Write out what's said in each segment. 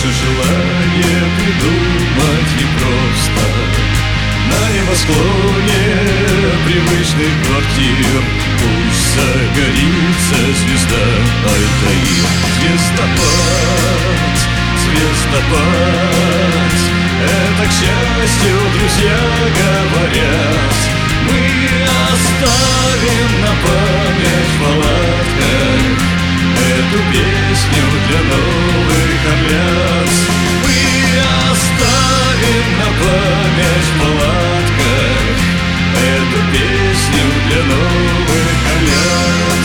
же желание придумать непросто. На небосклоне привычных квартир пусть загорится звезда Альтаир. Звездопад, звездопад, это, к счастью, друзья говорят. Мы оставим на память в палатках эту песню для Новых Орлеанов. Мы оставим на память в палатках эту песню для Новых Орлеанов.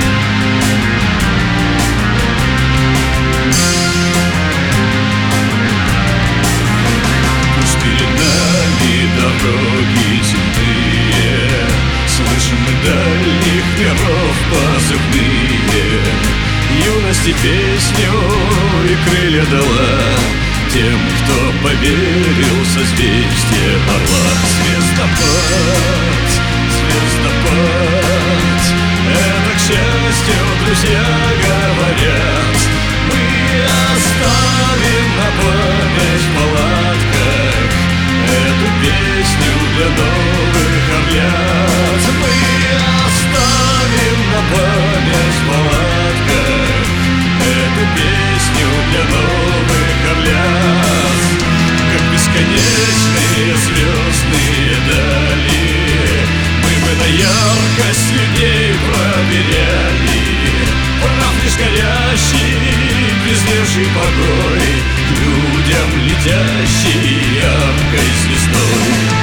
Пусть перед нами дороги земные, слышим мы дальних миров позывные. Юности песню и крылья дала тем, кто поверил в созвездие орла. Звездопад, звездопад, это, к счастью, друзья говорят. Мы оставим на память в палатках эту песню для Новых Орлеанов. Мы оставим на память в палатках эту песню для Новых Орлеанов. Как бесконечные звездные дали, мы бы на яркость людей проверяли. Прав лишь горящий, близневший покой, к людям летящий яркой звездой.